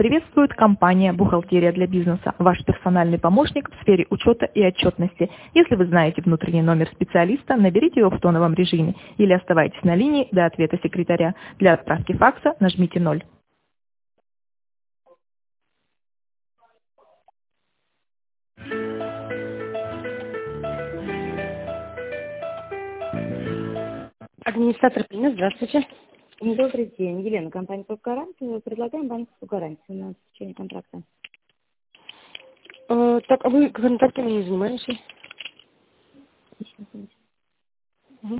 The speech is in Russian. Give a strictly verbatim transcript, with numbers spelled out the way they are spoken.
Приветствует компания «Бухгалтерия для бизнеса», ваш персональный помощник в сфере учета и отчетности. Если вы знаете внутренний номер специалиста, наберите его в тоновом режиме или оставайтесь на линии до ответа секретаря. Для отправки факса нажмите ноль. Администратор принят, здравствуйте. Добрый день. Елена, компания «Попгарант». Предлагаем банковскую гарантию на заключение контракта. Э, так, а вы контактами не занимаетесь? Отлично.